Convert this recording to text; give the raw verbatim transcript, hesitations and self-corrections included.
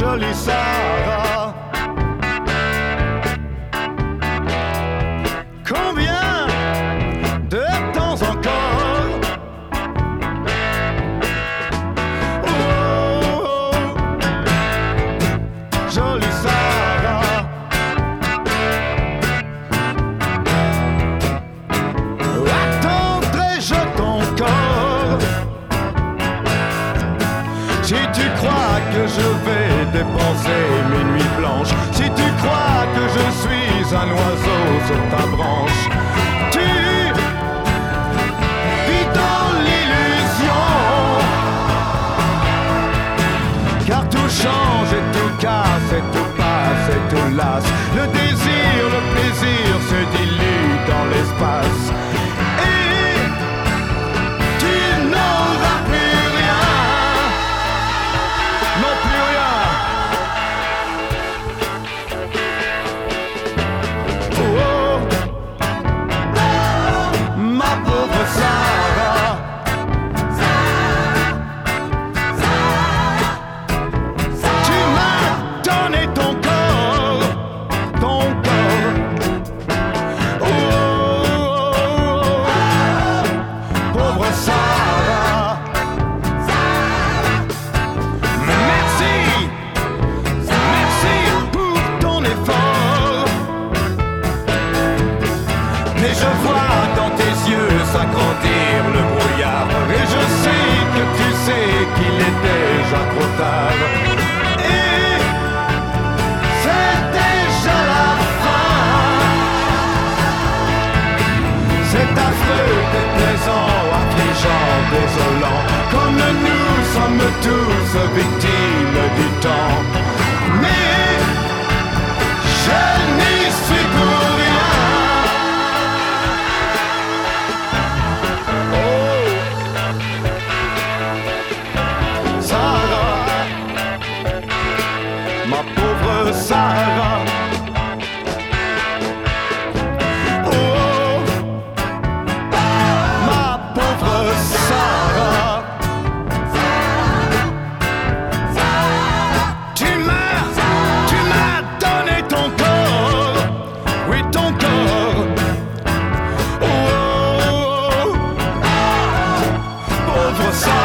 jolie Sarah. Combien de temps encore? Oh, oh, jolie Sarah. Attendrai-je ton corps? Si tu crois que je vais dépenser mes nuits blanches, si tu crois que je suis un oiseau sur ta branche, tu vis dans l'illusion. Car tout change et tout casse et tout passe et tout lasse. Le désir, le plaisir se dilue dans l'espace. Et tu n'auras plus rien. Non, plus rien. Oh, oh. Ma pauvre Sarah. Tu m'as donné ton corps, ton corps. Oh, oh, oh. Pauvre Sarah. Merci, merci pour ton effort. Mais je vois dans tes yeux s'agrandir le brouillard. Et je sais que tu sais qu'il est déjà trop tard. Et c'est déjà la fin. C'est affreux, déplaisant, affligeant, désolant. Comme nous sommes tous victimes du temps. Mais je n'y suis pour rien. Oh, Sarah, ma pauvre Sarah. Oh, ma pauvre Sarah. Tu m'as, tu m'as donné ton corps, oui ton corps. Oh, oh, oh. Pauvre Sarah.